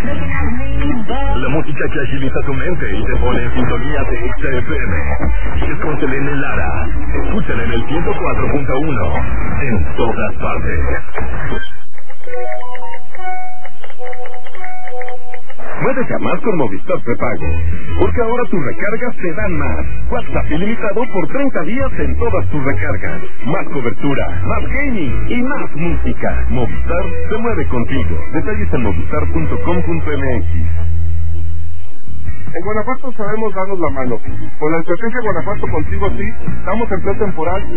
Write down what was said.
La música que agiliza tu mente y te pone en sintonía de XFM. Sigues con Selena Lara. Escúchala en el 104.1 en todas partes. Muévete a más con Movistar Prepago, porque ahora tus recargas te dan más. WhatsApp ilimitado por 30 días en todas tus recargas. Más cobertura, más gaming y más música. Movistar se mueve contigo. Detalles en movistar.com.mx. En Guanajuato sabemos darnos la mano. Con la estrategia Guanajuato Contigo Sí, estamos en pretemporal.